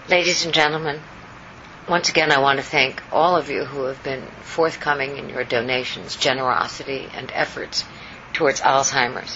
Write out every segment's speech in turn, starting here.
Ladies and gentlemen, once again I want to thank all of you who have been forthcoming in your donations, generosity, and efforts towards Alzheimer's.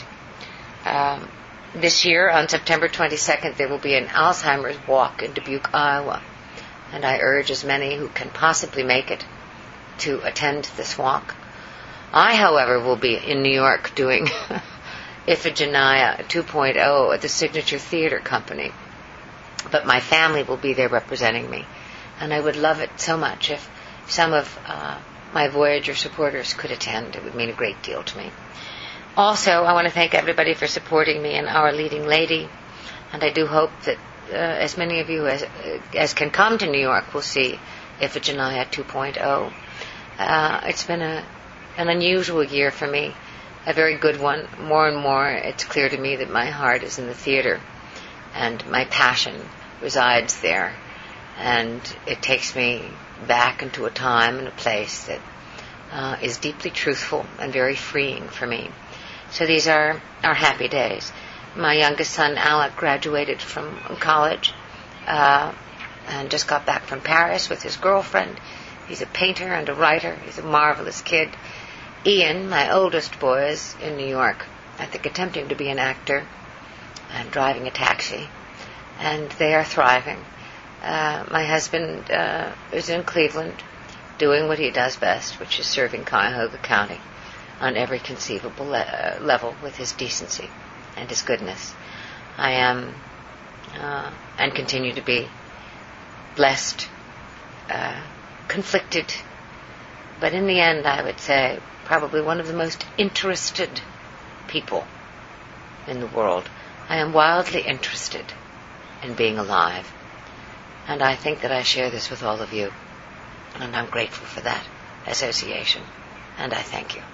This year, on September 22nd, there will be an Alzheimer's walk in Dubuque, Iowa, and I urge as many who can possibly make it to attend this walk. I, however, will be in New York doing Iphigenia 2.0 at the Signature Theater Company, but my family will be there representing me, and I would love it so much if some of my Voyager supporters could attend. It would mean a great deal to me. Also, I want to thank everybody for supporting me in Our Leading Lady, and I do hope that as many of you as can come to New York will see Iphigenia 2.0. It's been an unusual year for me, a very good one. More and more it's clear to me that my heart is in the theater and my passion resides there, and it takes me back into a time and a place that is deeply truthful and very freeing for me. So these are our happy days. My youngest son, Alec, graduated from college and just got back from Paris with his girlfriend. He's a painter and a writer. He's a marvelous kid. Ian, my oldest boy, is in New York, I think attempting to be an actor and driving a taxi, and they are thriving. My husband is in Cleveland doing what he does best, which is serving Cuyahoga County on every conceivable level with his decency and his goodness. I am and continue to be blessed, conflicted, but in the end I would say probably one of the most interested people in the world. I am wildly interested in being alive, and I think that I share this with all of you, and I'm grateful for that association, and I thank you.